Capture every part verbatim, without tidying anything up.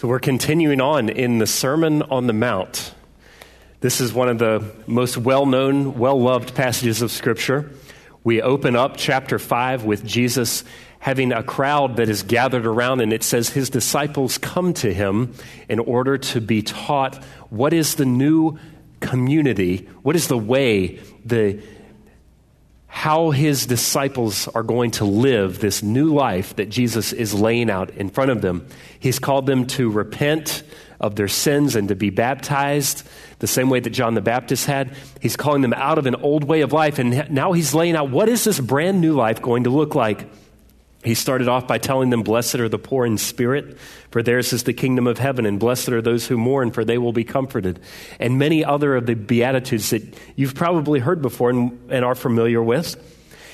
So we're continuing on in the Sermon on the Mount. This is one of the most well-known, well-loved passages of Scripture. We open up chapter five with Jesus having a crowd that is gathered around, and it says his disciples come to him in order to be taught what is the new community, what is the way, the how his disciples are going to live this new life that Jesus is laying out in front of them. He's called them to repent of their sins and to be baptized the same way that John the Baptist had. He's calling them out of an old way of life, and now he's laying out what is this brand new life going to look like. He started off by telling them, blessed are the poor in spirit, for theirs is the kingdom of heaven, and blessed are those who mourn, for they will be comforted. And many other of the Beatitudes that you've probably heard before and, and are familiar with.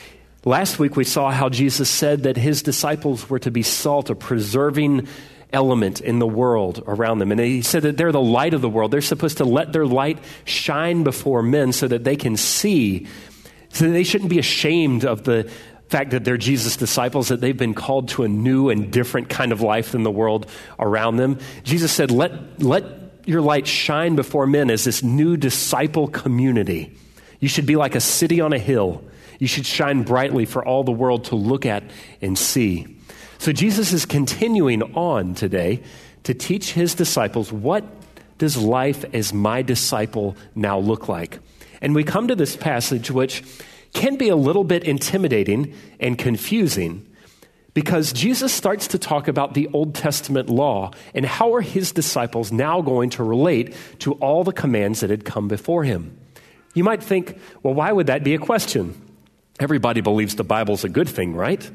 Last week we saw how Jesus said that his disciples were to be salt, a preserving element in the world around them. And he said that they're the light of the world. They're supposed to let their light shine before men so that they can see, so that they shouldn't be ashamed of the fact that they're Jesus' disciples, that they've been called to a new and different kind of life than the world around them. Jesus said, let, let your light shine before men as this new disciple community. You should be like a city on a hill. You should shine brightly for all the world to look at and see. So Jesus is continuing on today to teach his disciples, what does life as my disciple now look like? And we come to this passage which can be a little bit intimidating and confusing because Jesus starts to talk about the Old Testament law and how are his disciples now going to relate to all the commands that had come before him. You might think, well, why would that be a question? Everybody believes the Bible's a good thing, right?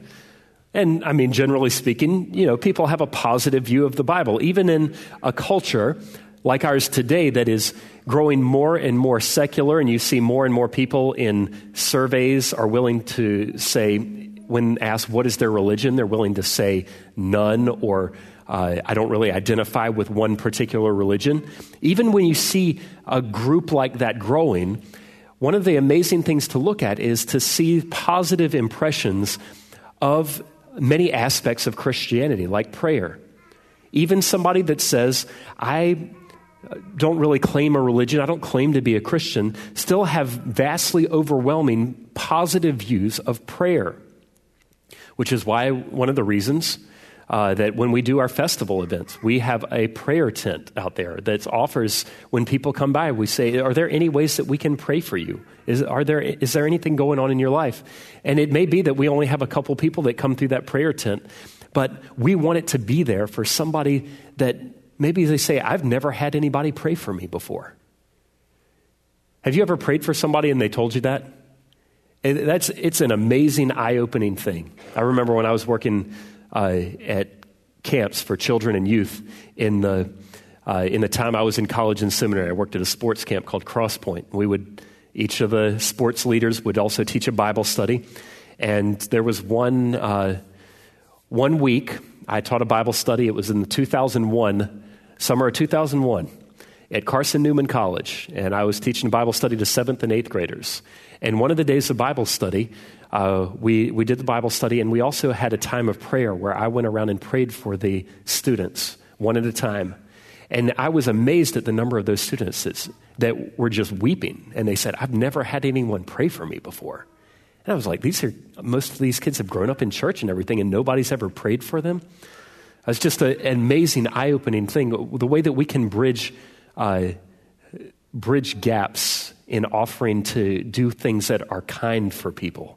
And I mean, generally speaking, you know, people have a positive view of the Bible, even in a culture like ours today that is growing more and more secular, and you see more and more people in surveys are willing to say, when asked what is their religion, they're willing to say none, or uh, I don't really identify with one particular religion. Even when you see a group like that growing, one of the amazing things to look at is to see positive impressions of many aspects of Christianity, like prayer. Even somebody that says, I don't really claim a religion, I don't claim to be a Christian, still have vastly overwhelming positive views of prayer, which is why one of the reasons uh, that when we do our festival events, we have a prayer tent out there that offers, when people come by, we say, are there any ways that we can pray for you? Is, are there, is there anything going on in your life? And it may be that we only have a couple people that come through that prayer tent, but we want it to be there for somebody that maybe they say, I've never had anybody pray for me before. Have you ever prayed for somebody and they told you that? It, that's, it's an amazing, eye-opening thing. I remember when I was working uh, at camps for children and youth in the uh, in the time I was in college and seminary. I worked at a sports camp called Cross Point. We would, each of the sports leaders would also teach a Bible study. And there was one uh, one week I taught a Bible study. It was in the two thousand one, summer of two thousand one, at Carson Newman College. And I was teaching Bible study to seventh and eighth graders. And one of the days of Bible study, uh, we, we did the Bible study, and we also had a time of prayer where I went around and prayed for the students, one at a time. And I was amazed at the number of those students that, that were just weeping. And they said, I've never had anyone pray for me before. And I was like, these are, most of these kids have grown up in church and everything, and nobody's ever prayed for them. It's just a, an amazing, eye-opening thing, the way that we can bridge uh, bridge gaps in offering to do things that are kind for people.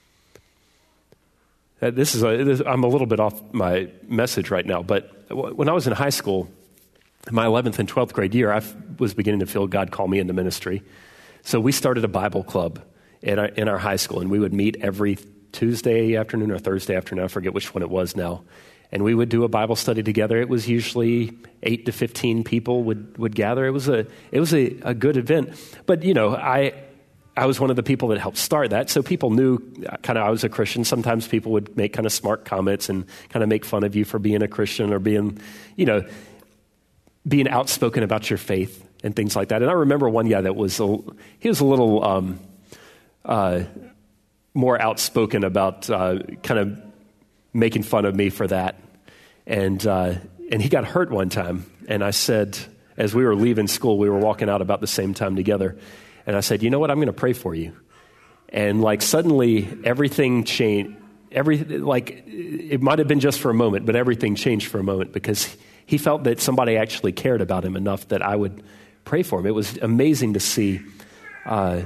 Uh, this is a, this, I'm a little bit off my message right now, but w- when I was in high school, my eleventh and twelfth grade year, I f- was beginning to feel God call me into ministry. So we started a Bible club in our, in our high school, and we would meet every Tuesday afternoon or Thursday afternoon, I forget which one it was now. And we would do a Bible study together. It was usually eight to fifteen people would, would gather. It was a it was a, a good event. But, you know, I I was one of the people that helped start that. So people knew kind of I was a Christian. Sometimes people would make kind of smart comments and kind of make fun of you for being a Christian or being, you know, being outspoken about your faith and things like that. And I remember one guy that was, a, he was a little um, uh, more outspoken about uh, kind of making fun of me for that. And uh, and he got hurt one time. And I said, as we were leaving school, we were walking out about the same time together. And I said, you know what? I'm going to pray for you. And like suddenly everything changed. Every, like it might have been just for a moment, but everything changed for a moment because he felt that somebody actually cared about him enough that I would pray for him. It was amazing to see uh,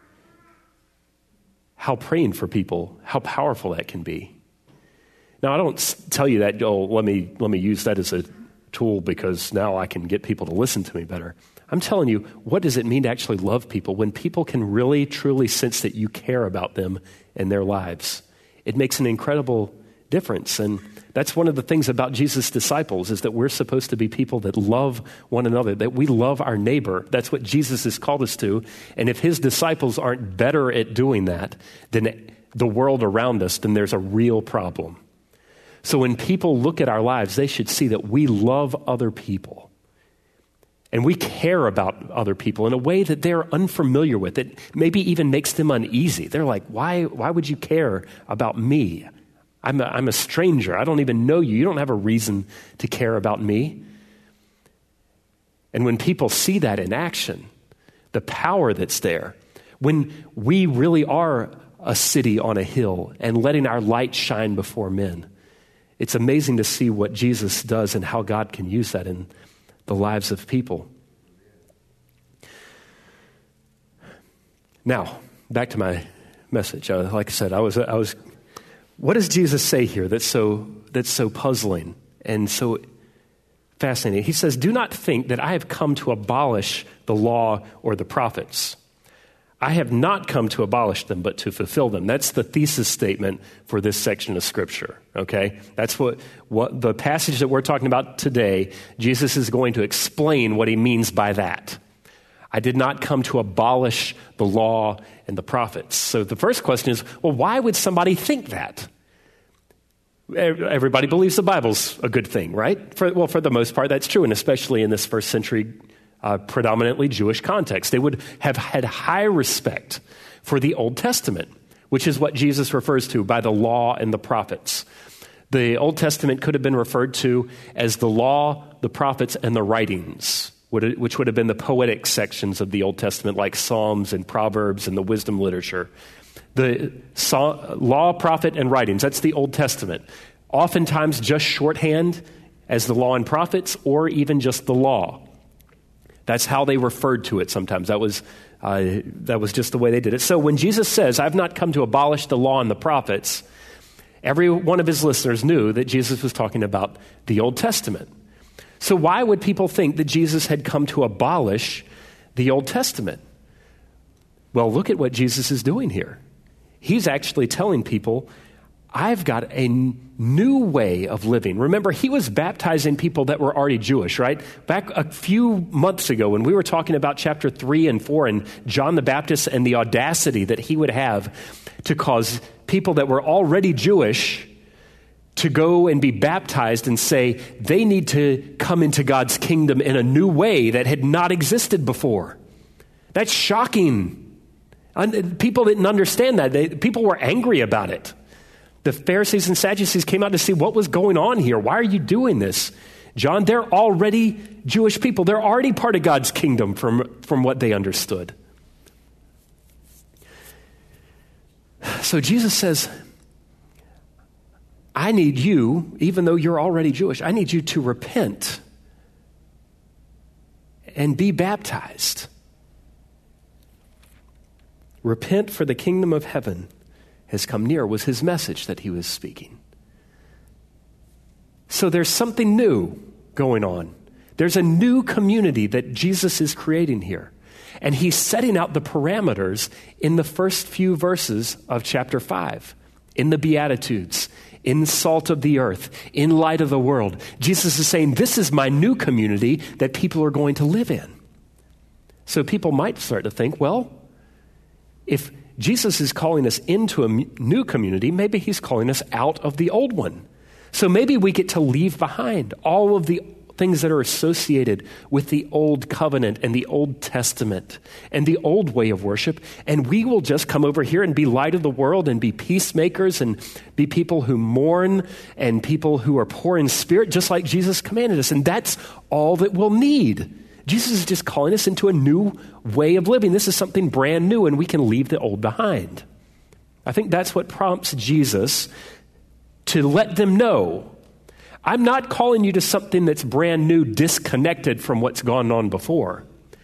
how praying for people, how powerful that can be. Now, I don't tell you that, oh, let me let me use that as a tool because now I can get people to listen to me better. I'm telling you, what does it mean to actually love people when people can really, truly sense that you care about them and their lives? It makes an incredible difference. And that's one of the things about Jesus' disciples is that we're supposed to be people that love one another, that we love our neighbor. That's what Jesus has called us to. And if his disciples aren't better at doing that than the world around us, then there's a real problem. So when people look at our lives, they should see that we love other people. And we care about other people in a way that they're unfamiliar with. It maybe even makes them uneasy. They're like, why, why would you care about me? I'm a, I'm a stranger. I don't even know you. You don't have a reason to care about me. And when people see that in action, the power that's there, when we really are a city on a hill and letting our light shine before men, it's amazing to see what Jesus does and how God can use that in the lives of people. Now, back to my message. Uh, like I said, I was, I was. What does Jesus say here that's so that's so puzzling and so fascinating? He says, "Do not think that I have come to abolish the law or the prophets. I have not come to abolish them, but to fulfill them." That's the thesis statement for this section of Scripture, okay? That's what, what the passage that we're talking about today, Jesus is going to explain what he means by that. I did not come to abolish the law and the prophets. So the first question is, well, why would somebody think that? Everybody believes the Bible's a good thing, right? For, well, for the most part, that's true, and especially in this first century Uh, predominantly Jewish context. They would have had high respect for the Old Testament, which is what Jesus refers to by the law and the prophets. The Old Testament could have been referred to as the law, the prophets, and the writings, which would have been the poetic sections of the Old Testament, like Psalms and Proverbs and the wisdom literature. The law, prophet, and writings, that's the Old Testament. Oftentimes just shorthand as the law and prophets, or even just the law. That's how they referred to it sometimes. That was uh, that was just the way they did it. So when Jesus says, "I've not come to abolish the law and the prophets," every one of his listeners knew that Jesus was talking about the Old Testament. So why would people think that Jesus had come to abolish the Old Testament? Well, look at what Jesus is doing here. He's actually telling people, I've got a new way of living. Remember, he was baptizing people that were already Jewish, right? Back a few months ago when we were talking about chapter three and four and John the Baptist and the audacity that he would have to cause people that were already Jewish to go and be baptized and say they need to come into God's kingdom in a new way that had not existed before. That's shocking. People didn't understand that. They, people were angry about it. The Pharisees and Sadducees came out to see what was going on here. Why are you doing this? John, they're already Jewish people. They're already part of God's kingdom from, from what they understood. So Jesus says, I need you, even though you're already Jewish, I need you to repent and be baptized. Repent, for the kingdom of heaven has come near, was his message that he was speaking. So there's something new going on. There's a new community that Jesus is creating here. And he's setting out the parameters in the first few verses of chapter five, in the Beatitudes, in salt of the earth, in light of the world. Jesus is saying, this is my new community that people are going to live in. So people might start to think, well, if Jesus is calling us into a new community, maybe he's calling us out of the old one. So maybe we get to leave behind all of the things that are associated with the old covenant and the Old Testament and the old way of worship, and we will just come over here and be light of the world and be peacemakers and be people who mourn and people who are poor in spirit, just like Jesus commanded us. And that's all that we'll need. Jesus is just calling us into a new way of living. This is something brand new, and we can leave the old behind. I think that's what prompts Jesus to let them know, I'm not calling you to something that's brand new, disconnected from what's gone on before.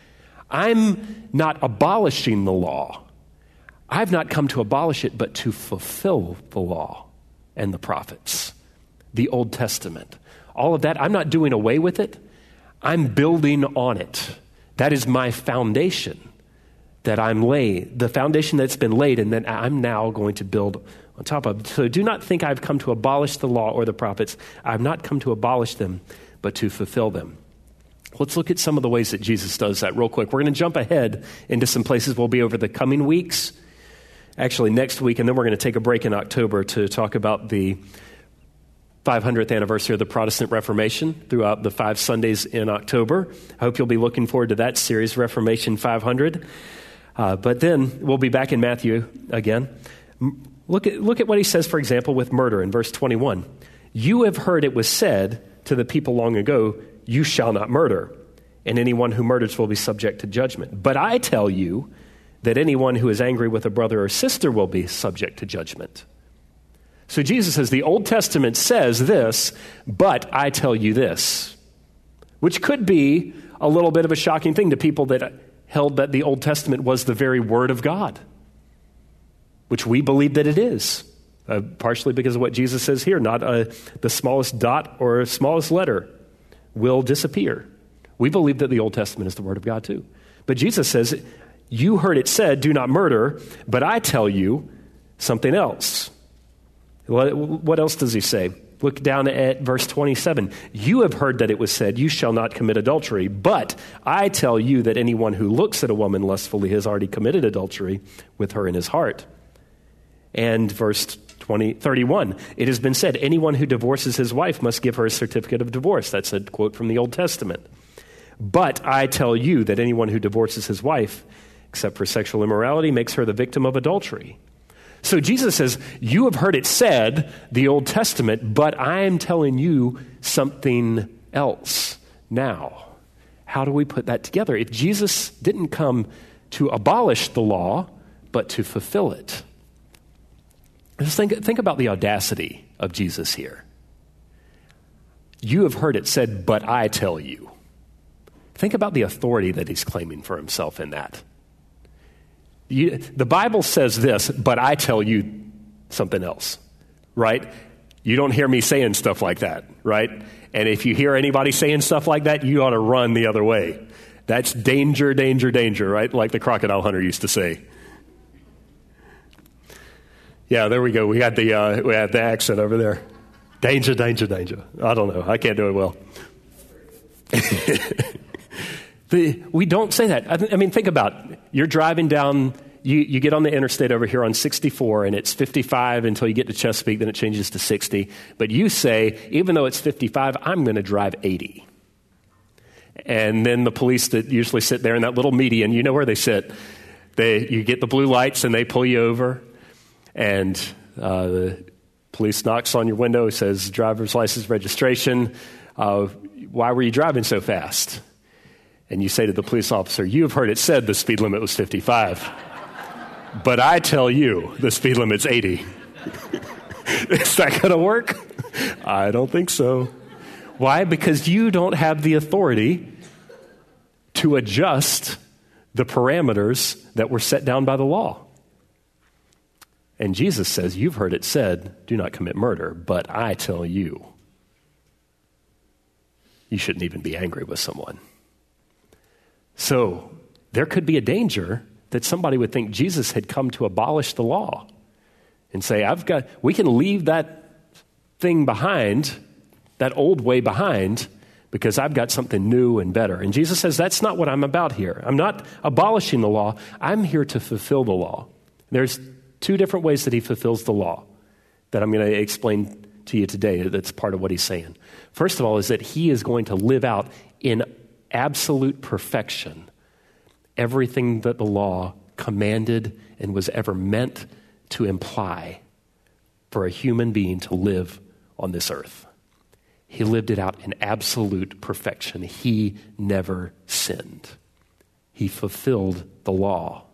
I'm not abolishing the law. I've not come to abolish it, but to fulfill the law and the prophets, the Old Testament. All of that, I'm not doing away with it. I'm building on it. That is my foundation that I'm laying, the foundation that's been laid, and that I'm now going to build on top of. So do not think I've come to abolish the law or the prophets. I've not come to abolish them, but to fulfill them. Let's look at some of the ways that Jesus does that real quick. We're going to jump ahead into some places we'll be over the coming weeks, actually next week, and then we're going to take a break in October to talk about the five hundredth anniversary of the Protestant Reformation throughout the five Sundays in October. I hope you'll be looking forward to that series, Reformation five hundred. Uh, but then we'll be back in Matthew again. Look at, look at what he says, for example, with murder in verse twenty-one. You have heard it was said to the people long ago, you shall not murder, and anyone who murders will be subject to judgment. But I tell you that anyone who is angry with a brother or sister will be subject to judgment. So Jesus says, the Old Testament says this, but I tell you this, which could be a little bit of a shocking thing to people that held that the Old Testament was the very Word of God, which we believe that it is, uh, partially because of what Jesus says here. Not uh, the smallest dot or smallest letter will disappear. We believe that the Old Testament is the Word of God too. But Jesus says, you heard it said, do not murder, but I tell you something else. What, what else does he say? Look down at verse twenty-seven. You have heard that it was said, you shall not commit adultery. But I tell you that anyone who looks at a woman lustfully has already committed adultery with her in his heart. And verse twenty, thirty-one, it has been said, anyone who divorces his wife must give her a certificate of divorce. That's a quote from the Old Testament. But I tell you that anyone who divorces his wife, except for sexual immorality, makes her the victim of adultery. So Jesus says, you have heard it said, the Old Testament, but I am telling you something else now. How do we put that together? If Jesus didn't come to abolish the law, but to fulfill it. Just think, think about the audacity of Jesus here. You have heard it said, but I tell you. Think about the authority that he's claiming for himself in that. You, the Bible says this, but I tell you something else, right? You don't hear me saying stuff like that, right? And if you hear anybody saying stuff like that, you ought to run the other way. That's danger, danger, danger, right? Like the crocodile hunter used to say. Yeah, there we go. We had the uh, we had the accent over there. Danger, danger, danger. I don't know. I can't do it well. the, we don't say that. I, th- I mean, think about it. You're driving down, you, you get on the interstate over here on sixty-four, and it's fifty-five until you get to Chesapeake, then it changes to sixty. But you say, even though it's fifty-five, I'm going to drive eighty. And then the police that usually sit there in that little median, you know where they sit. They, you get the blue lights, and they pull you over. And uh, the police knocks on your window, says, driver's license registration. Uh, why were you driving so fast? And you say to the police officer, you have heard it said the speed limit was fifty-five. But I tell you, the speed limit's eighty. Is that going to work? I don't think so. Why? Because you don't have the authority to adjust the parameters that were set down by the law. And Jesus says, you've heard it said, do not commit murder, but I tell you, you shouldn't even be angry with someone. So there could be a danger that somebody would think Jesus had come to abolish the law and say, I've got, we can leave that thing behind, that old way behind, because I've got something new and better. And Jesus says, that's not what I'm about here. I'm not abolishing the law. I'm here to fulfill the law. There's two different ways that he fulfills the law that I'm going to explain to you today. That's part of what he's saying. First of all is that he is going to live out in absolute perfection everything that the law commanded and was ever meant to imply for a human being to live on this earth. He lived it out in absolute perfection. He never sinned. He fulfilled the law.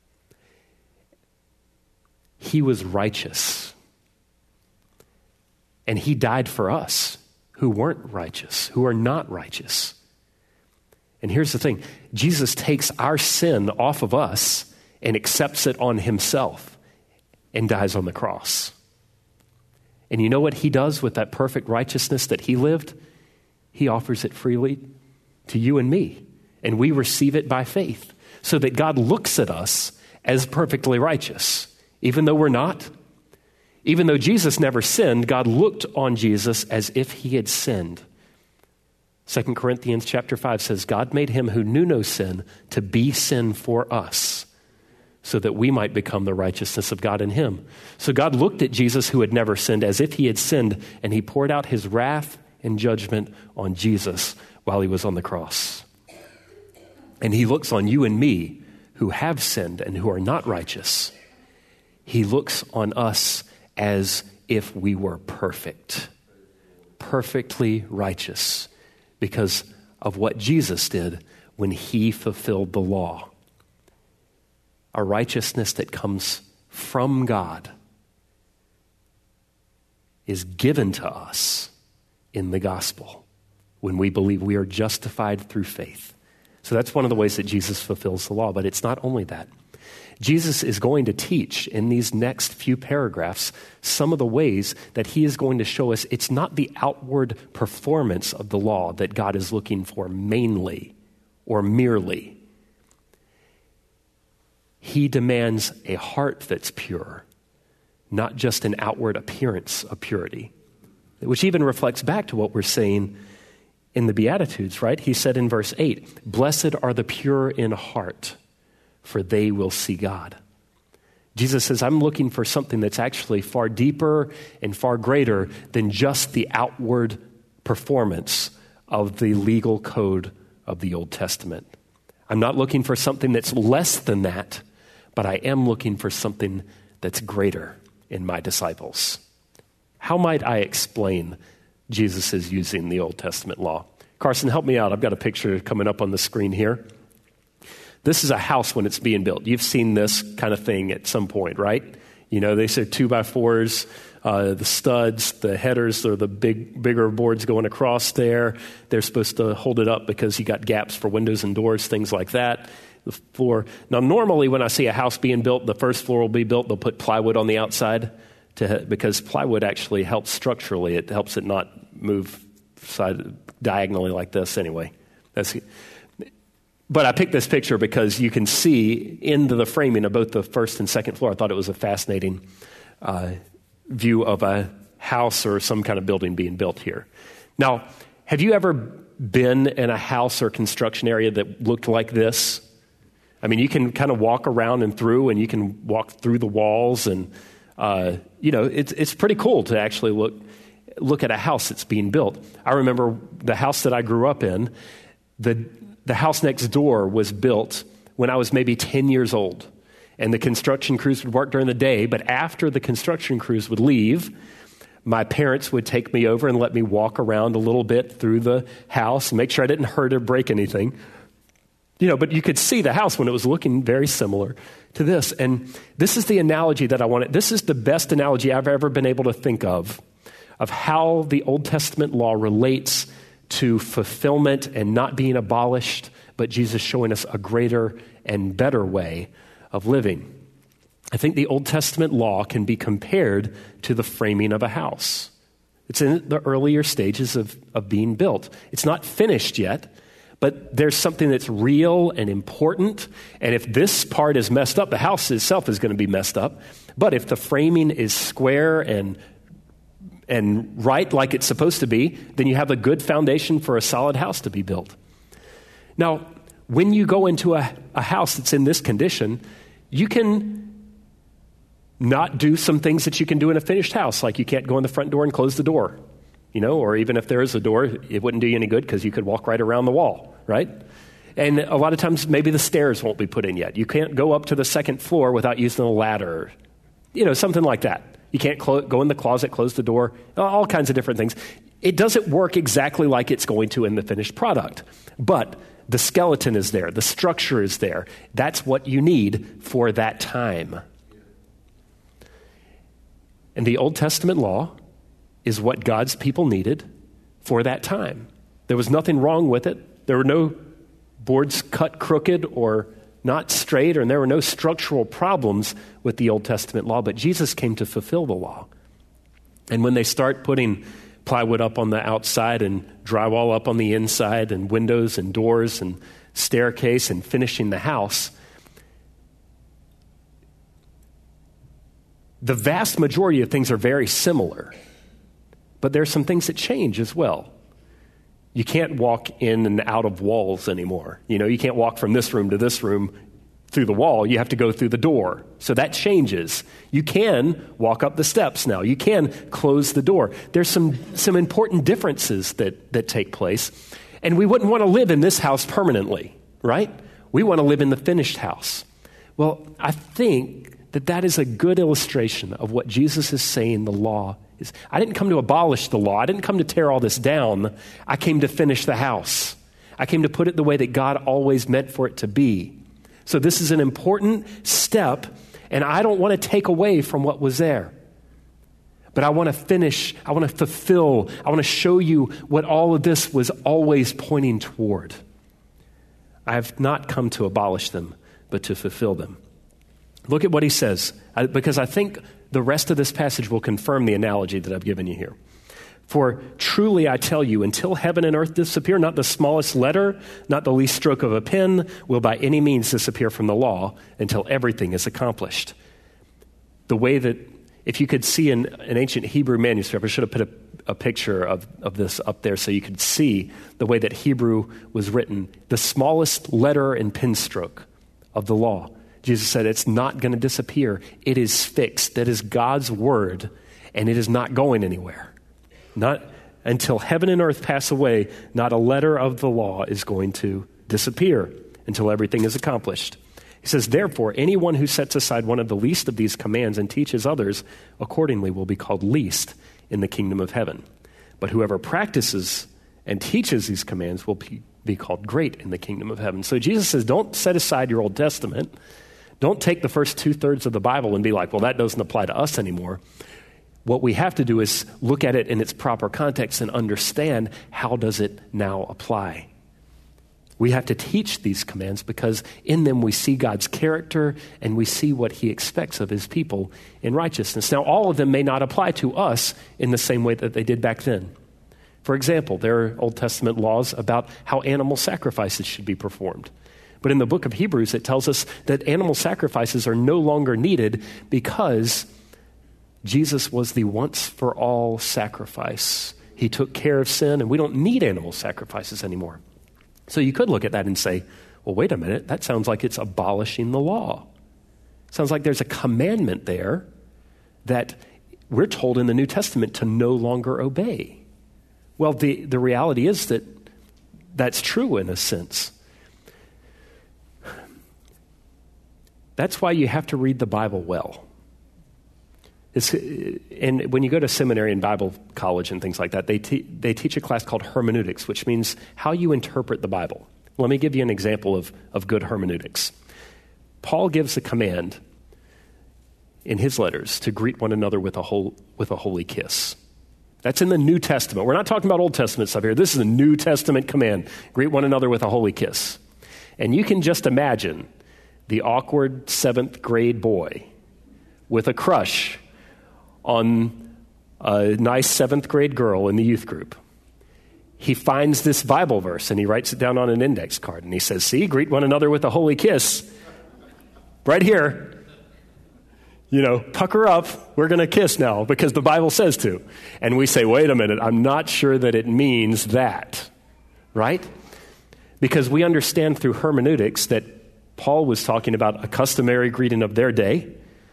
He was righteous. And he died for us who weren't righteous, who are not righteous. And here's the thing. Jesus takes our sin off of us and accepts it on himself and dies on the cross. And you know what he does with that perfect righteousness that he lived? He offers it freely to you and me. And we receive it by faith so that God looks at us as perfectly righteous, even though we're not. Even though Jesus never sinned, God looked on Jesus as if he had sinned. Second Corinthians chapter five says, God made him who knew no sin to be sin for us, so that we might become the righteousness of God in him. So God looked at Jesus, who had never sinned, as if he had sinned, and he poured out his wrath and judgment on Jesus while he was on the cross. And he looks on you and me, who have sinned and who are not righteous. He looks on us as if we were perfect, perfectly righteous, because of what Jesus did when he fulfilled the law. A righteousness that comes from God is given to us in the gospel when we believe we are justified through faith. So that's one of the ways that Jesus fulfills the law, but it's not only that. Jesus is going to teach in these next few paragraphs some of the ways that he is going to show us it's not the outward performance of the law that God is looking for mainly or merely. He demands a heart that's pure, not just an outward appearance of purity, which even reflects back to what we're saying in the Beatitudes, right? He said in verse eight, "Blessed are the pure in heart, for they will see God." Jesus says, I'm looking for something that's actually far deeper and far greater than just the outward performance of the legal code of the Old Testament. I'm not looking for something that's less than that, but I am looking for something that's greater in my disciples. How might I explain Jesus is using the Old Testament law? Carson, help me out. I've got a picture coming up on the screen here. This is a house when it's being built. You've seen this kind of thing at some point, right? You know, they say two by fours, uh, the studs, the headers, or the big, bigger boards going across there. They're supposed to hold it up because you got gaps for windows and doors, things like that. The floor. Now, normally when I see a house being built, the first floor will be built. They'll put plywood on the outside to because plywood actually helps structurally. It helps it not move side diagonally like this. Anyway, that's. But I picked this picture because you can see into the framing of both the first and second floor. I thought it was a fascinating uh, view of a house or some kind of building being built here. Now, have you ever been in a house or construction area that looked like this? I mean, you can kind of walk around and through, and you can walk through the walls, and uh, you know, it's it's pretty cool to actually look look at a house that's being built. I remember the house that I grew up in. The The house next door was built when I was maybe ten years old, and the construction crews would work during the day, but after the construction crews would leave, my parents would take me over and let me walk around a little bit through the house and make sure I didn't hurt or break anything. You know, but you could see the house when it was looking very similar to this. And this is the analogy that I wanted. This is the best analogy I've ever been able to think of, of how the Old Testament law relates to fulfillment and not being abolished, but Jesus showing us a greater and better way of living. I think the Old Testament law can be compared to the framing of a house. It's in the earlier stages of, of being built. It's not finished yet, but there's something that's real and important. And if this part is messed up, the house itself is going to be messed up. But if the framing is square and and right like it's supposed to be, then you have a good foundation for a solid house to be built. Now, when you go into a, a house that's in this condition, you can not do some things that you can do in a finished house, like you can't go in the front door and close the door, you know, or even if there is a door, it wouldn't do you any good because you could walk right around the wall, right? And a lot of times maybe the stairs won't be put in yet. You can't go up to the second floor without using a ladder, you know, something like that. You can't clo- go in the closet, close the door, all kinds of different things. It doesn't work exactly like it's going to in the finished product, but the skeleton is there. The structure is there. That's what you need for that time. And the Old Testament law is what God's people needed for that time. There was nothing wrong with it. There were no boards cut crooked or not straight, and there were no structural problems with the Old Testament law, but Jesus came to fulfill the law. And when they start putting plywood up on the outside and drywall up on the inside and windows and doors and staircase and finishing the house, the vast majority of things are very similar, but there are some things that change as well. You can't walk in and out of walls anymore. You know, you can't walk from this room to this room through the wall. You have to go through the door. So that changes. You can walk up the steps now. You can close the door. There's some, some important differences that, that take place. And we wouldn't want to live in this house permanently, right? We want to live in the finished house. Well, I think that that is a good illustration of what Jesus is saying the law is. I didn't come to abolish the law. I didn't come to tear all this down. I came to finish the house. I came to put it the way that God always meant for it to be. So this is an important step, and I don't want to take away from what was there. But I want to finish, I want to fulfill, I want to show you what all of this was always pointing toward. I have not come to abolish them, but to fulfill them. Look at what he says, because I think the rest of this passage will confirm the analogy that I've given you here. For truly I tell you, until heaven and earth disappear, not the smallest letter, not the least stroke of a pen will by any means disappear from the law until everything is accomplished. The way that, if you could see an, an ancient Hebrew manuscript, I should have put a, a picture of, of this up there so you could see the way that Hebrew was written, the smallest letter and pen stroke of the law. Jesus said it's not going to disappear. It is fixed. That is God's word, and it is not going anywhere. Not until heaven and earth pass away, not a letter of the law is going to disappear until everything is accomplished. He says, therefore, anyone who sets aside one of the least of these commands and teaches others accordingly will be called least in the kingdom of heaven. But whoever practices and teaches these commands will be, be called great in the kingdom of heaven. So Jesus says, don't set aside your Old Testament. Don't take the first two-thirds of the Bible and be like, well, that doesn't apply to us anymore. What we have to do is look at it in its proper context and understand how does it now apply. We have to teach these commands because in them we see God's character and we see what he expects of his people in righteousness. Now, all of them may not apply to us in the same way that they did back then. For example, there are Old Testament laws about how animal sacrifices should be performed. But in the book of Hebrews, it tells us that animal sacrifices are no longer needed because Jesus was the once-for-all sacrifice. He took care of sin, and we don't need animal sacrifices anymore. So you could look at that and say, well, wait a minute, that sounds like it's abolishing the law. Sounds like there's a commandment there that we're told in the New Testament to no longer obey. Well, the, the reality is that that's true in a sense. That's why you have to read the Bible well. It's, and when you go to seminary and Bible college and things like that, they, te- they teach a class called hermeneutics, which means how you interpret the Bible. Let me give you an example of, of good hermeneutics. Paul gives a command in his letters to greet one another with a, whole, with a holy kiss. That's in the New Testament. We're not talking about Old Testament stuff here. This is a New Testament command. Greet one another with a holy kiss. And you can just imagine the awkward seventh grade boy with a crush on a nice seventh grade girl in the youth group. He finds this Bible verse and he writes it down on an index card and he says, see, greet one another with a holy kiss. Right here. You know, pucker up, we're going to kiss now because the Bible says to. And we say, wait a minute, I'm not sure that it means that. Right? Because we understand through hermeneutics that Paul was talking about a customary greeting of their day,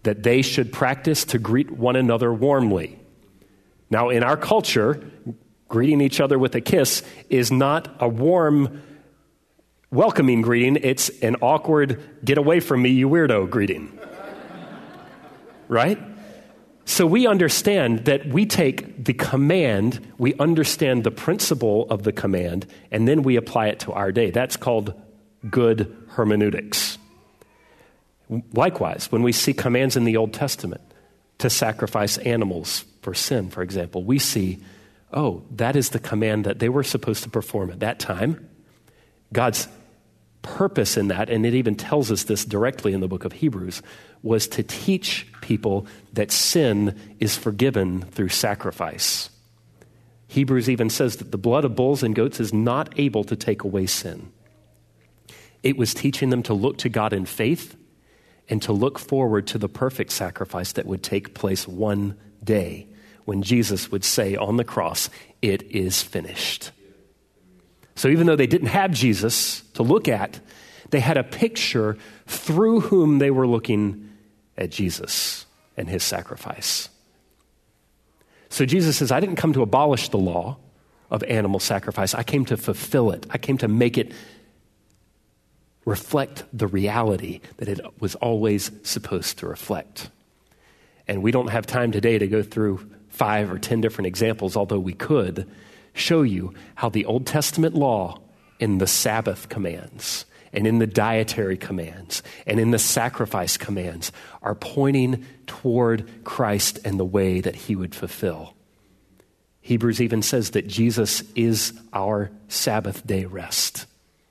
that they should practice to greet one another warmly. Now, in our culture, greeting each other with a kiss is not a warm, welcoming greeting. It's an awkward, get away from me, you weirdo greeting. Right? So we understand that we take the command, we understand the principle of the command, and then we apply it to our day. That's called good hermeneutics. Likewise, when we see commands in the Old Testament to sacrifice animals for sin, for example, we see, oh, that is the command that they were supposed to perform at that time. God's purpose in that, and it even tells us this directly in the book of Hebrews, was to teach people that sin is forgiven through sacrifice. Hebrews even says that the blood of bulls and goats is not able to take away sin. It was teaching them to look to God in faith and to look forward to the perfect sacrifice that would take place one day when Jesus would say on the cross, "It is finished." So even though they didn't have Jesus to look at, they had a picture through whom they were looking at Jesus and his sacrifice. So Jesus says, I didn't come to abolish the law of animal sacrifice. I came to fulfill it. I came to make it reflect the reality that it was always supposed to reflect. And we don't have time today to go through five or ten different examples, although we could show you how the Old Testament law in the Sabbath commands and in the dietary commands and in the sacrifice commands are pointing toward Christ and the way that he would fulfill. Hebrews even says that Jesus is our Sabbath day rest.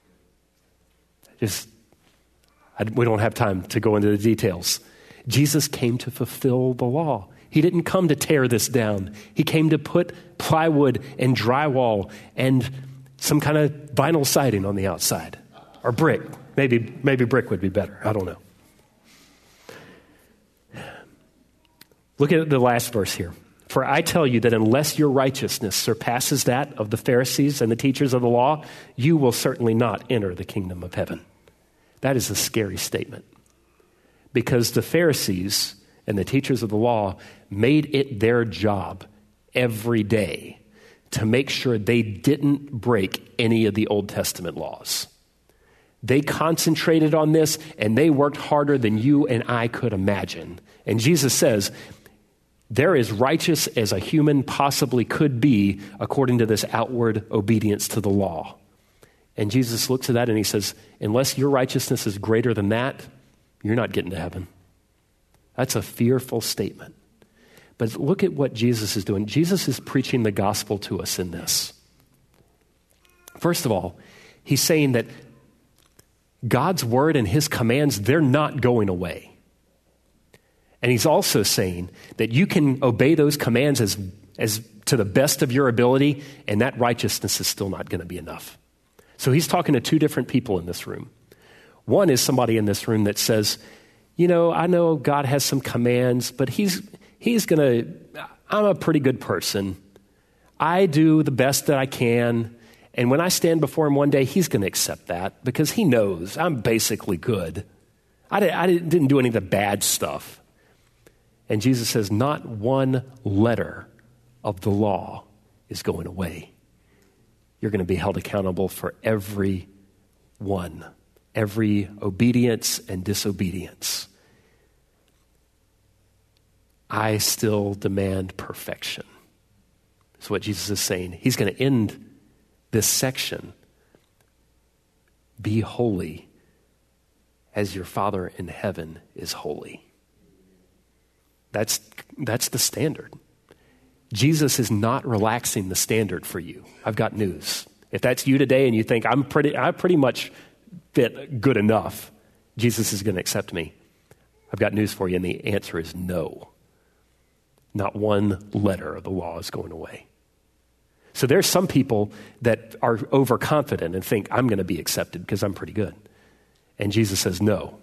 Just, I, we don't have time to go into the details. Jesus came to fulfill the law. He didn't come to tear this down. He came to put plywood and drywall and some kind of vinyl siding on the outside. Or brick. Maybe, maybe brick would be better. I don't know. Look at the last verse here. For I tell you that unless your righteousness surpasses that of the Pharisees and the teachers of the law, you will certainly not enter the kingdom of heaven. That is a scary statement. Because the Pharisees and the teachers of the law made it their job every day to make sure they didn't break any of the Old Testament laws. They concentrated on this, and they worked harder than you and I could imagine. And Jesus says, they're as righteous as a human possibly could be according to this outward obedience to the law. And Jesus looks at that and he says, unless your righteousness is greater than that, you're not getting to heaven. That's a fearful statement. But look at what Jesus is doing. Jesus is preaching the gospel to us in this. First of all, he's saying that God's word and his commands, they're not going away. And he's also saying that you can obey those commands as, as to the best of your ability, and that righteousness is still not going to be enough. So he's talking to two different people in this room. One is somebody in this room that says, you know, I know God has some commands, but he's he's going to, I'm a pretty good person. I do the best that I can. And when I stand before him one day, he's going to accept that because he knows I'm basically good. I, did, I didn't do any of the bad stuff. And Jesus says, not one letter of the law is going away. You're going to be held accountable for every one, every obedience and disobedience. I still demand perfection. That's what Jesus is saying. He's going to end this section. Be holy as your Father in heaven is holy. That's, that's the standard. Jesus is not relaxing the standard for you. I've got news. If that's you today and you think I'm pretty, I pretty much fit good enough, Jesus is going to accept me. I've got news for you, and the answer is no. Not one letter of the law is going away. So there's some people that are overconfident and think I'm going to be accepted because I'm pretty good. And Jesus says no.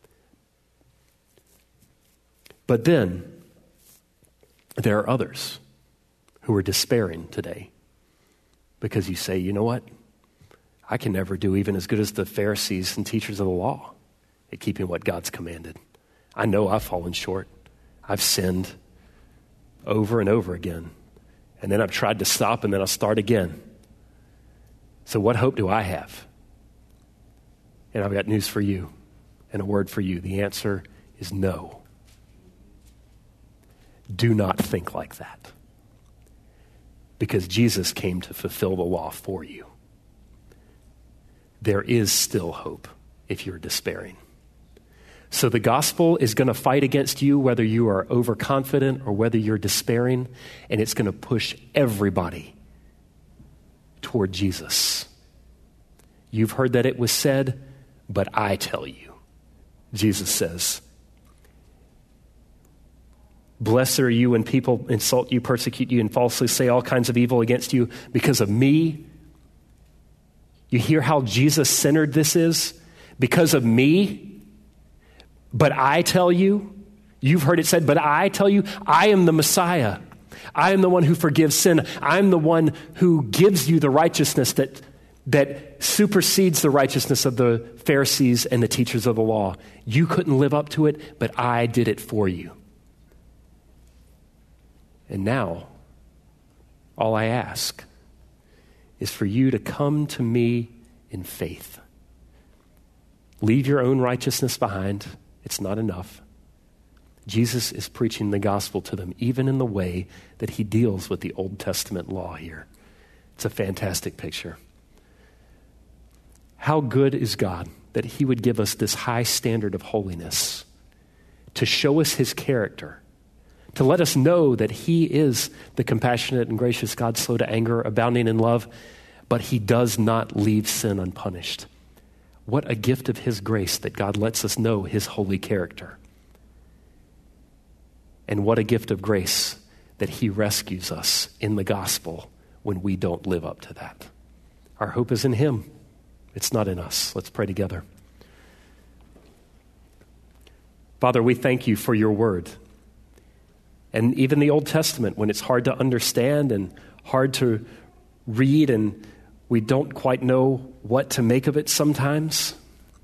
But then there are others who are despairing today because you say, you know what? I can never do even as good as the Pharisees and teachers of the law at keeping what God's commanded. I know I've fallen short. I've sinned over and over again. And then I've tried to stop, and then I'll start again. So what hope do I have? And I've got news for you and a word for you. The answer is no. Do not think like that. Because Jesus came to fulfill the law for you. There is still hope if you're despairing. So the gospel is going to fight against you whether you are overconfident or whether you're despairing, and it's going to push everybody toward Jesus. You've heard that it was said, but I tell you, Jesus says, blessed are you when people insult you, persecute you, and falsely say all kinds of evil against you because of me. You hear how Jesus-centered this is? Because of me. But I tell you, you've heard it said, but I tell you, I am the Messiah. I am the one who forgives sin. I'm the one who gives you the righteousness that, that supersedes the righteousness of the Pharisees and the teachers of the law. You couldn't live up to it, but I did it for you. And now, all I ask is for you to come to me in faith. Leave your own righteousness behind. It's not enough. Jesus is preaching the gospel to them, even in the way that he deals with the Old Testament law here. It's a fantastic picture. How good is God that he would give us this high standard of holiness to show us his character, to let us know that he is the compassionate and gracious God, slow to anger, abounding in love, but he does not leave sin unpunished. What a gift of his grace that God lets us know his holy character. And what a gift of grace that he rescues us in the gospel when we don't live up to that. Our hope is in him. It's not in us. Let's pray together. Father, we thank you for your word. And even the Old Testament, when it's hard to understand and hard to read and we don't quite know what to make of it sometimes.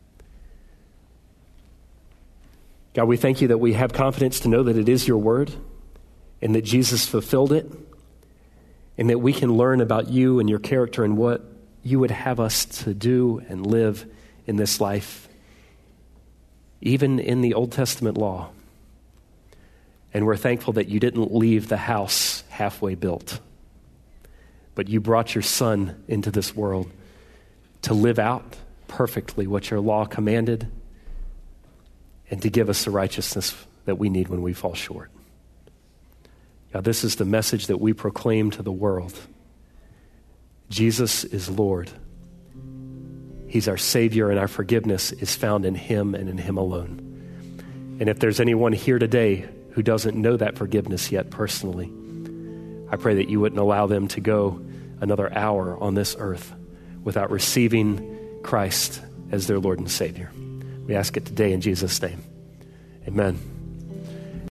God, we thank you that we have confidence to know that it is your word and that Jesus fulfilled it and that we can learn about you and your character and what you would have us to do and live in this life, even in the Old Testament law. And we're thankful that you didn't leave the house halfway built, but you brought your Son into this world to live out perfectly what your law commanded and to give us the righteousness that we need when we fall short. God, this is the message that we proclaim to the world. Jesus is Lord. He's our Savior, and our forgiveness is found in him and in him alone. And if there's anyone here today who doesn't know that forgiveness yet personally, I pray that you wouldn't allow them to go another hour on this earth without receiving Christ as their Lord and Savior. We ask it today in Jesus' name. Amen.